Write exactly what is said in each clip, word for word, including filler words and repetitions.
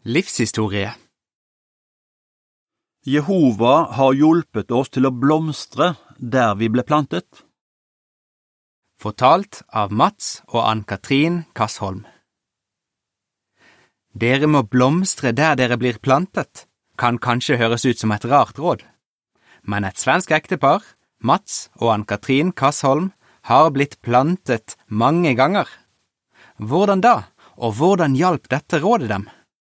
Livshistorie. Jehova har hjulpet oss til å blomstre der vi ble plantet. Fortalt av Mats og Ann-Katrin Kassholm. Dere må blomstre der dere blir plantet, kan kanskje høres ut som et rart råd. Men et svensk ektepar, Mats og Ann-Katrin Kassholm, har blitt plantet mange ganger. Hvordan da, og hvordan hjalp dette rådet dem?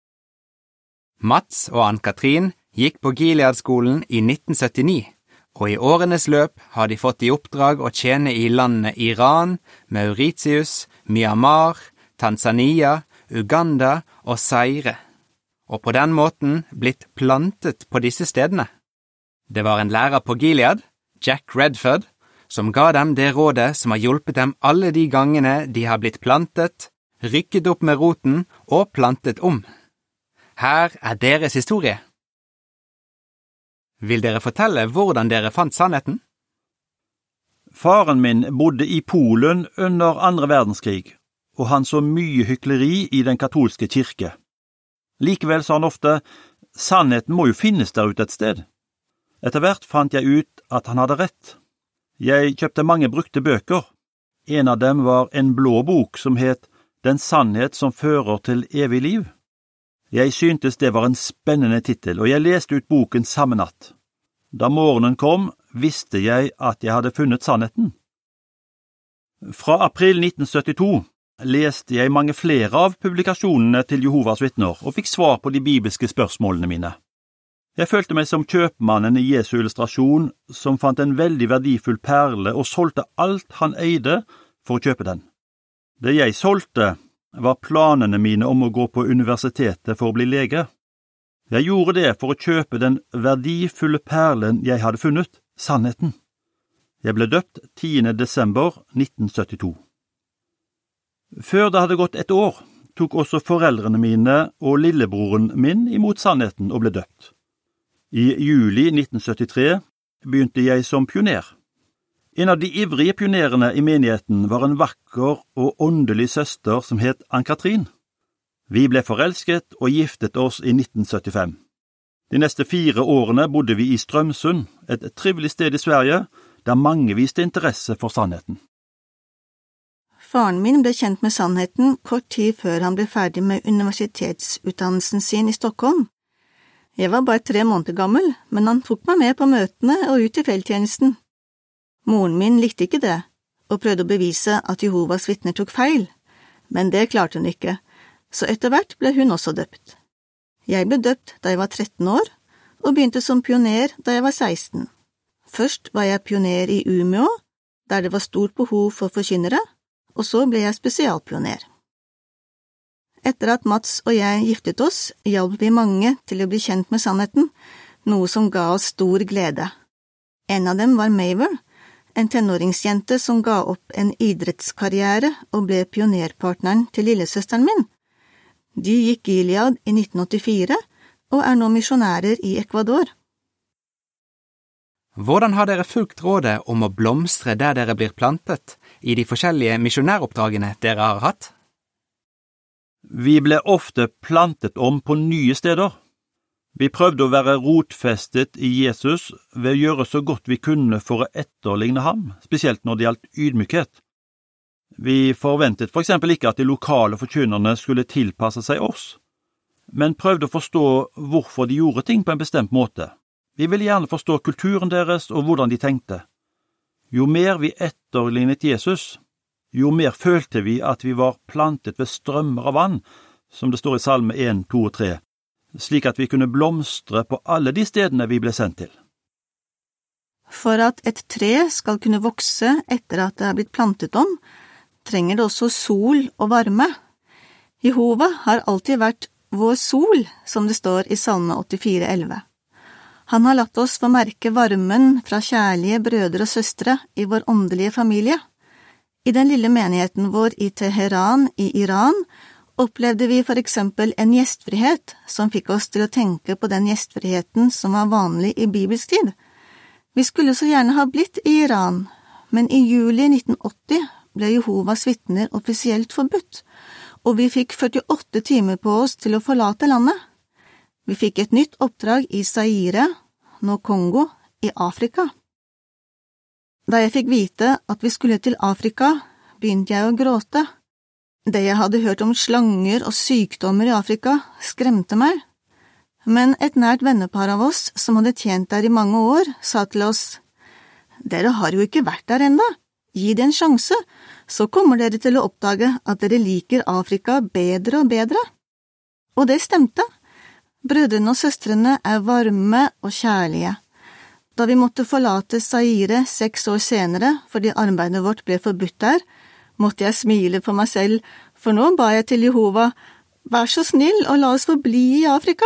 Mats og Ann-Katrin gikk på Gilead-skolen i nitten syttini, og i årenes løp har de fått i oppdrag å tjene i landene Iran, Mauritius, Myanmar, Tanzania, Uganda og Zaire, og på den måten blitt plantet på disse stedene. Det var en lærer på Gilead, Jack Redford, som ga dem det rådet som har hjulpet dem alle de gangene de har blitt plantet, rykket opp med roten og plantet om. Her er deres historie. Vil dere fortelle hvordan dere fant sannheten? Faren min bodde i Polen under andre verdenskrig, og han så mye hykleri i den katolske kirke. Likevel sa han ofte, sannheten må jo finnes der ute et sted. Etter hvert fant jeg ut at han hadde rett. Jeg kjøpte mange brukte bøker. En av dem var en blå bok som het Den sannhet som fører til evig liv. Jeg syntes det var en spennende titel, og jeg leste ut boken samme natt. Da morgenen kom, visste jeg at jeg hadde funnet sannheten. Fra april nitten syttito leste jeg mange flere av publikasjonene til Jehovas vitner og fikk svar på de bibelske spørsmålene mine. Jeg følte meg som kjøpmannen i Jesu illustrasjon, som fant en veldig verdifull perle og solgte alt han eide for å kjøpe den. Det jeg solgte var planene mine om å gå på universitetet for å bli lege. Jeg gjorde det for å kjøpe den verdifulle perlen jeg hadde funnet, sannheten. Jeg ble døpt tiende desember nitten syttito. Før det hadde gått et år, tok også foreldrene mine og lillebroren min imot sannheten og ble døpt. I juli nitten syttitre begynte jeg som pioner. En av de ivrige pionerene i menigheten var en vakker og åndelig søster som het Ann-Katrin. Vi ble forelsket og giftet oss i nitten syttifem. De neste fire årene bodde vi i Strømsund, et trivelig sted i Sverige, der mange viste interesse for sannheten. Faren min ble kjent med sannheten kort tid før han ble ferdig med universitetsutdannelsen sin i Stockholm. Jeg var bare tre måneder gammel, men han tok meg med på møtene og ut i felttjenesten. Moren min likte ikke det, og prøvde å bevise at Jehovas vitner tok feil, men det klarte hun ikke, så etter hvert ble hun også døpt. Jeg ble døpt da jeg var tretten år, og begynte som pioner da jeg var seksten. Først var jeg pioner i Umeå, der det var stort behov for forkynnere, og så ble jeg spesialpioner. Etter at Mats og jeg giftet oss, hjalp vi mange til å bli kjent med sannheten, noe som ga oss stor glede. En av dem var Maver, en tenåringsjente som ga opp en idrettskarriere og ble pionerpartneren til lillesøsteren min. De gikk Gilead i nitten åttifire og er nå misjonærer i Ecuador. Hvordan har dere fulgt rådet om å blomstre der dere blir plantet i de forskjellige misjonæroppdragene dere har hatt? Vi ble ofte plantet om på nye steder. Vi prøvde å være rotfestet i Jesus ved å gjøre så godt vi kunne for å etterligne ham, spesielt når det gjaldt ydmykhet. Vi forventet for eksempel ikke at de lokale forkynnerne skulle tilpasse seg oss, men prøvde å forstå hvorfor de gjorde ting på en bestemt måte. Vi ville gjerne forstå kulturen deres og hvordan de tenkte. Jo mer vi etterlignet Jesus, jo mer følte vi at vi var plantet ved strømmer av vann, som det står i Salme en, to og tre, slik at vi kunne blomstre på alle de stedene vi ble sendt til. For at et tre skal kunne vokse etter at det er blitt plantet om, trenger det også sol og varme. Jehova har alltid vært vår sol, som det står i Salme åttifire elleve. Han har latt oss få merke varmen fra kjærlige brødre og søstre i vår åndelige familie. I den lille menigheten vår i Teheran i Iran opplevde vi for eksempel en gjestfrihet som fikk oss til å tenke på den gjestfriheten som var vanlig i bibelsk tid. Vi skulle så gjerne ha blitt i Iran, men i juli nitten åtti ble Jehovas vitner offisielt forbudt, og vi fikk førtiåtte timer på oss til å forlate landet. Vi fikk et nytt oppdrag i Zaire, nå Kongo, i Afrika. Da jeg fikk vite at vi skulle til Afrika, begynte jeg å gråte. Det jeg hadde hørt om slanger og sykdommer i Afrika, skremte meg. Men et nært vennepar av oss, som hadde tjent der i mange år, sa til oss, «Dere har jo ikke vært der enda. Gi det en sjanse, så kommer dere til å oppdage at dere liker Afrika bedre og bedre.» Og det stemte. Brødrene og søstrene er varme og kjærlige. Da vi måtte forlate Zaire seks år senere fordi arbeidet vårt ble forbudt der, måtte jeg smile for meg selv, for nå ba jeg til Jehova, «Vær så snill og la oss forbli i Afrika.»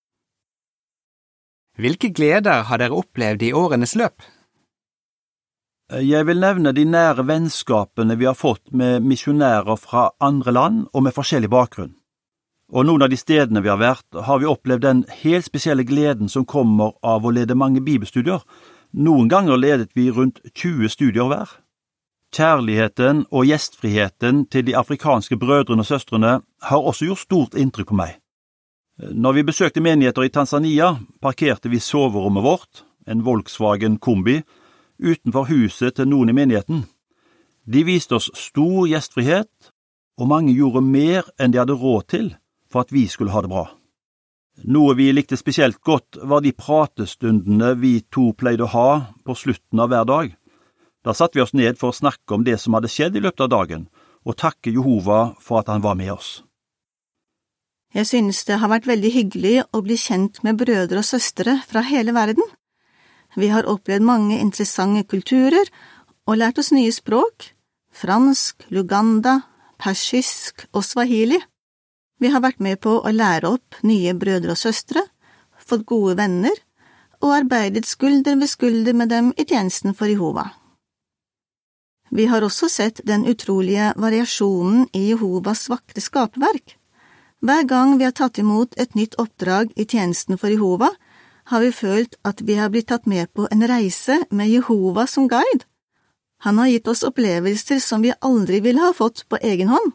Hvilke gleder har dere opplevd i årenes løp? Jeg vil nevne de nære vennskapene vi har fått med misjonærer fra andre land og med forskjellig bakgrunn. Og noen av de stedene vi har vært, har vi opplevd den helt spesielle gleden som kommer av å lede mange bibelstudier. Noen ganger ledet vi rundt tjue studier hver. Kjærligheten og gjestfriheten til de afrikanske brødrene og søstrene har også gjort stort inntrykk på meg. Når vi besøkte menigheter i Tanzania, parkerte vi soverommet vårt, en Volkswagen kombi, utenfor huset til noen i menigheten. De viste oss stor gjestfrihet, og mange gjorde mer enn de hadde råd til for at vi skulle ha det bra. Noe vi likte spesielt godt var de pratestundene vi to pleide å ha på slutten av hver dag. Da satt vi oss ned for å snakke om det som hadde skjedd i løpet av dagen, og takke Jehova for at han var med oss. Jeg synes det har vært veldig hyggelig å bli kjent med brødre og søstre fra hele verden. Vi har opplevd mange interessante kulturer og lært oss nye språk, fransk, luganda, persisk og swahili. Vi har vært med på å lære opp nye brødre og søstre, fått gode venner og arbeidet skulder ved skulder med dem i tjenesten for Jehova. Vi har også sett den utrolige variasjonen i Jehovas vakre skaperverk. Hver gang vi har tatt imot et nytt oppdrag i tjenesten for Jehova, har vi følt at vi har blitt tatt med på en reise med Jehova som guide. Han har gitt oss opplevelser som vi aldri ville ha fått på egen hånd.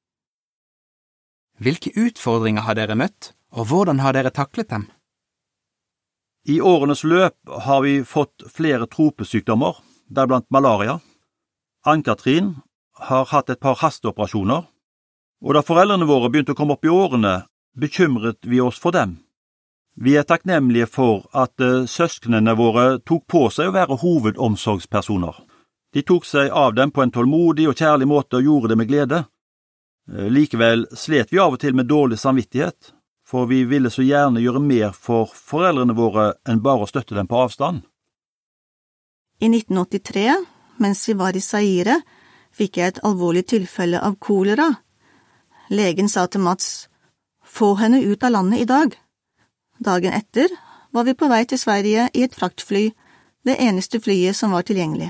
Hvilke utfordringer har dere møtt, og hvordan har dere taklet dem? I årenes løp har vi fått flere tropesykdommer, deriblant malaria. Ann-Katrin har hatt et par hasteoperasjoner, og da foreldrene våre begynte å komme opp i årene, bekymret vi oss for dem. Vi er takknemlige for at uh, søsknene våre tok på seg å være hovedomsorgspersoner. De tok seg av dem på en tålmodig og kjærlig måte og gjorde det med glede. Uh, likevel slet vi av og til med dårlig samvittighet, for vi ville så gjerne gjøre mer for foreldrene våre enn bare å støtte dem på avstand. I nitten åttitre, mens vi var i Zaire, fikk jeg et alvorlig tilfelle av kolera. Legen sa til Mats, «Få henne ut av landet i dag.» Dagen etter var vi på vei til Sverige i et fraktfly, det eneste flyet som var tilgjengelig.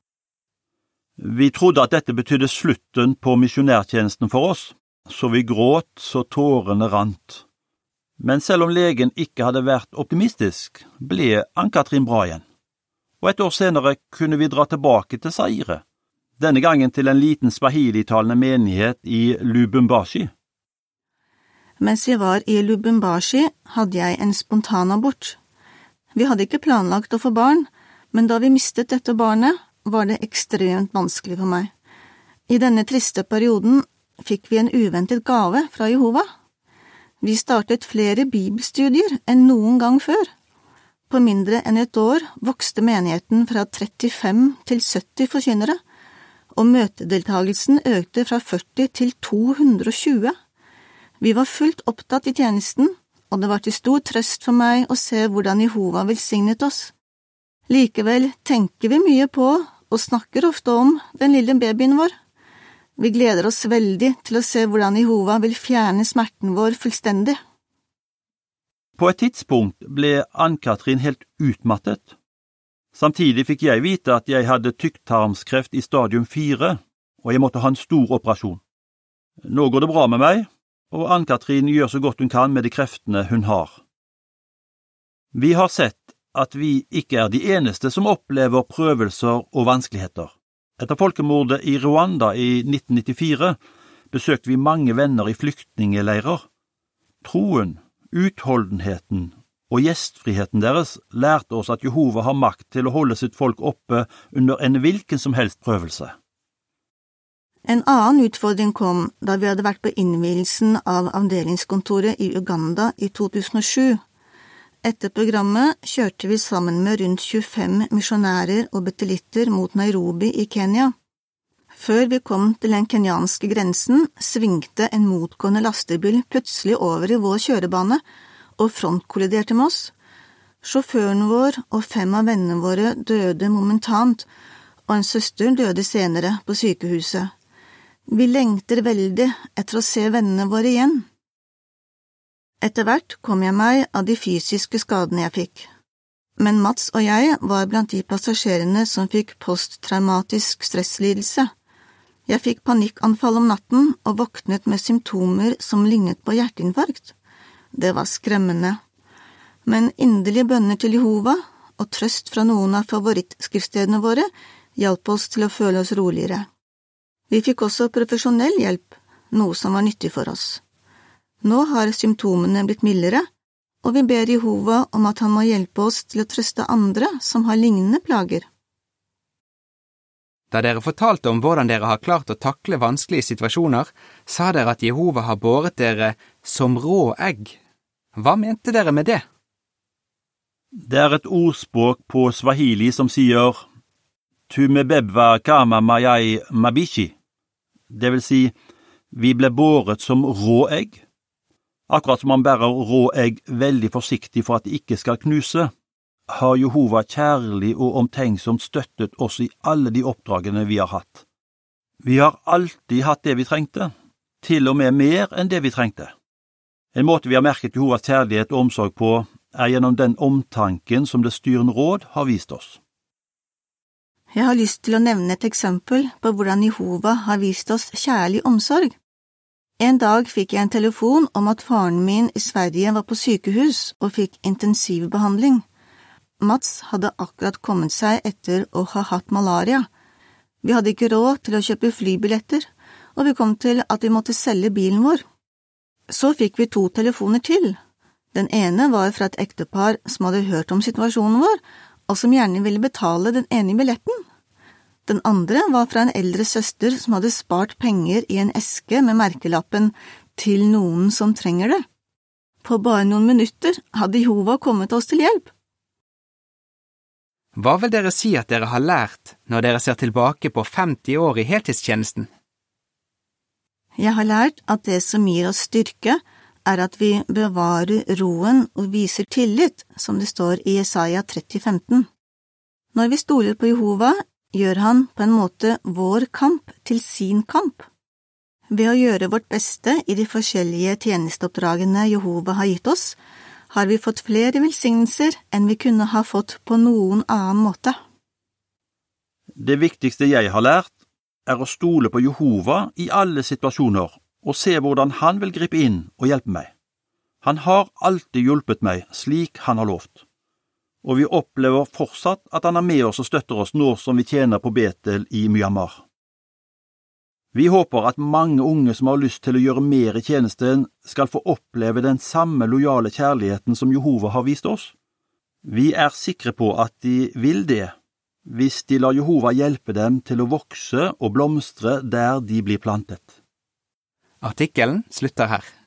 Vi trodde at dette betydde slutten på misjonærtjenesten for oss, så vi gråt så tårene rant. Men selv om legen ikke hadde vært optimistisk, ble Ann-Katrin bra igjen. Og et år senere kunne vi dra tilbake til Zaire, denne gangen til en liten swahili-talende menighet i Lubumbashi. Mens vi var i Lubumbashi, hadde jeg en spontan abort. Vi hadde ikke planlagt å få barn, men da vi mistet dette barnet, var det ekstremt vanskelig for meg. I denne triste perioden fikk vi en uventet gave fra Jehova. Vi startet flere bibelstudier enn noen gang før. På mindre enn et år vokste menigheten fra trettifem til sytti forkynnere, og møtedeltagelsen økte fra førti til to hundre og tjue. Vi var fullt opptatt i tjenesten, og det var til stor trøst for meg å se hvordan Jehova velsignet oss. Likevel tenker vi mye på og snakker ofte om den lille babyen vår. Vi gleder oss veldig til å se hvordan Jehova vil fjerne smerten vår fullstendig. På et tidspunkt ble Ann-Katrin helt utmattet. Samtidig fikk jeg vite at jeg hadde tykktarmskreft i stadium fire, og jeg måtte ha en stor operasjon. Nå går det bra med meg, og Ann-Katrin gjør så godt hun kan med de kreftene hun har. Vi har sett at vi ikke er de eneste som opplever prøvelser og vanskeligheter. Etter folkemordet i Rwanda i nitten nittifire besøkte vi mange venner i flyktningeleirer. Troen, utholdenheten og gjestfriheten deres lærte oss at Jehova har makt til å holde sitt folk oppe under en hvilken som helst prøvelse. En annen utfordring kom da vi hadde vært på innvielsen av avdelingskontoret i Uganda i to tusen og sju. Etter programmet kjørte vi sammen med rundt tjuefem misjonærer og betelitter mot Nairobi i Kenya. Før vi kom til den kenyanske grensen, svingte en motgående lastebil plutselig over i vår kjørebane og frontkolliderte med oss. Sjåføren vår og fem av vennene våre døde momentant, og en søster døde senere på sykehuset. Vi lengter veldig etter å se vennene våre igjen. Etter hvert kom jeg meg av de fysiske skadene jeg fikk. Men Mats og jeg var blant de passasjerene som fikk posttraumatisk stresslidelse. Jeg fikk panikkanfall om natten og våknet med symptomer som lignet på hjerteinfarkt. Det var skremmende. Men inderlige bønner til Jehova og trøst fra noen av favorittskriftsstedene våre hjalp oss til å føle oss roligere. Vi fikk også profesjonell hjelp, noe som var nyttig for oss. Nå har symptomene blitt mildere, og vi ber Jehova om at han må hjelpe oss til å trøste andre som har lignende plager. Da dere fortalte om hvordan dere har klart å takle vanskelige situasjoner, sa dere at Jehova har båret dere som rå egg. Hva mente dere med det? Det er et ordspråk på swahili som sier «Tumebebwa kama mayai mabishi», det vil si «vi ble båret som rå egg». Akkurat som man bærer rå egg veldig forsiktig for at de ikke skal knuse, har Jehova kjærlig og omtenksomt støttet oss i alle de oppdragene vi har hatt. Vi har alltid hatt det vi trengte, til og med mer enn det vi trengte. En måte vi har merket Jehovas kjærlighet og omsorg på er gjennom den omtanken som det styrende råd har vist oss. Jeg har lyst til å nevne et eksempel på hvordan Jehova har vist oss kjærlig omsorg. En dag fikk jeg en telefon om at faren min i Sverige var på sykehus og fikk intensivbehandling. Mats hadde akkurat kommet seg etter å ha hatt malaria. Vi hadde ikke råd til å kjøpe flybilletter, og vi kom til at vi måtte selge bilen vår. Så fikk vi to telefoner til. Den ene var fra et ektepar som hadde hørt om situasjonen vår, og som gjerne ville betale den ene billetten. Den andre var fra en eldre søster som hadde spart penger i en eske med merkelappen «Til noen som trenger det». På bare noen minutter hadde Jehova kommet oss til hjelp. Hva vil dere si at dere har lært når dere ser tilbake på femti år i heltidstjenesten? Jeg har lært at det som gir oss styrke, er at vi bevarer roen og viser tillit, som det står i Jesaja tretti femten. Når vi stoler på Jehova, gjør han på en måte vår kamp til sin kamp. Ved å gjøre vårt beste i de forskjellige tjenesteoppdragene Jehova har gitt oss, har vi fått flere velsignelser enn vi kunne ha fått på noen annen måte. Det viktigste jeg har lært er å stole på Jehova i alle situasjoner og se hvordan han vil gripe inn og hjelpe meg. Han har alltid hjulpet meg slik han har lovt, og vi opplever fortsatt at han er med oss og støtter oss nå som vi tjener på Betel i Myanmar. Vi håper at mange unge som har lyst til å gjøre mer i tjenesten skal få oppleve den samme lojale kjærligheten som Jehova har vist oss. Vi er sikre på at de vil det, hvis de lar Jehova hjelpe dem til å vokse og blomstre der de blir plantet. Artikkelen slutter her.